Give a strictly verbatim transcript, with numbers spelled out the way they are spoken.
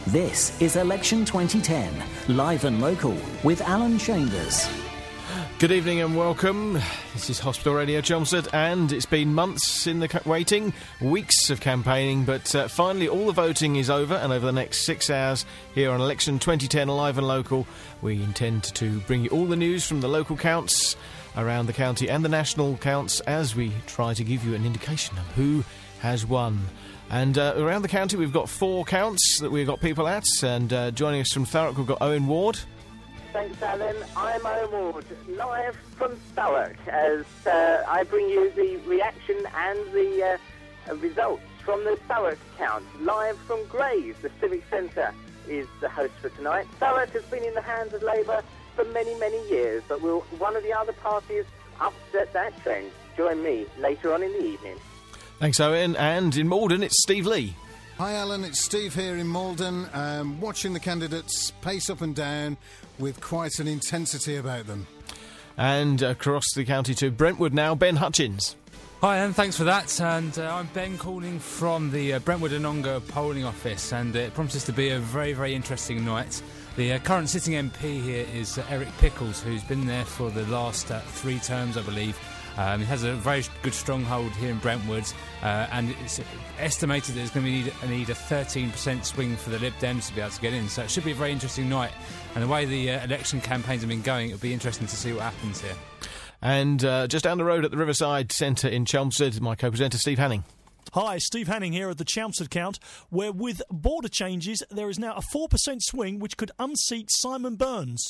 This is Election twenty ten, live and local, with Alan Chambers. Good evening and welcome. This is Hospital Radio Chelmsford, and it's been months in the ca- waiting, weeks of campaigning, but uh, finally all the voting is over, and over the next six hours here on Election twenty ten, live and local, we intend to bring you all the news from the local counts around the county and the national counts as we try to give you an indication of who has won. And uh, around the county we've got four counts that we've got people at, and uh, joining us from Thurrock we've got Owen Ward. Thanks, Alan. I'm Owen Ward, live from Thurrock, as uh, I bring you the reaction and the uh, results from the Thurrock count. Live from Grays, the Civic Centre is the host for tonight. Thurrock has been in the hands of Labour for many, many years, but will one of the other parties upset that trend? Join me later on in the evening. Thanks, Owen. And in Malden, it's Steve Lee. Hi, Alan. It's Steve here in Malden, um, watching the candidates pace up and down with quite an intensity about them. And across the county to Brentwood now, Ben Hutchins. Hi, and thanks for that. And uh, I'm Ben calling from the uh, Brentwood and Ongar polling office, and uh, it promises to be a very, very interesting night. The uh, current sitting M P here is uh, Eric Pickles, who's been there for the last uh, three terms, I believe. Um, he has a very good stronghold here in Brentwood, uh, and it's estimated that there's going to need, need a thirteen percent swing for the Lib Dems to be able to get in. So it should be a very interesting night. And the way the uh, election campaigns have been going, it'll be interesting to see what happens here. And uh, just down the road at the Riverside Centre in Chelmsford, my co-presenter Steve Hanning. Hi, Steve Hanning here at the Chelmsford count, where with border changes there is now a four percent swing which could unseat Simon Burns.